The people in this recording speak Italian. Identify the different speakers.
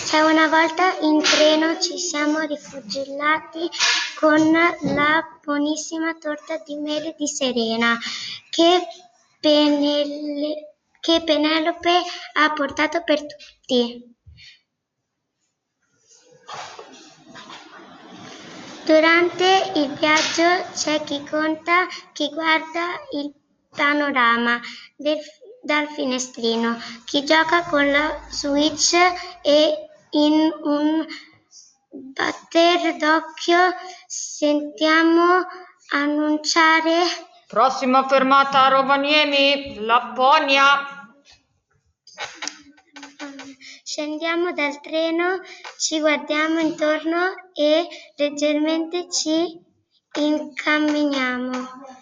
Speaker 1: C'è una volta in treno ci siamo rifugiati con la buonissima torta di mele di Serena che Penelope ha portato per tutti. Durante il viaggio c'è chi conta, chi guarda il panorama dal finestrino, chi gioca con la Switch e in un batter d'occhio sentiamo annunciare
Speaker 2: prossima fermata Rovaniemi, Lapponia.
Speaker 1: Scendiamo dal treno, ci guardiamo intorno e leggermente ci incamminiamo.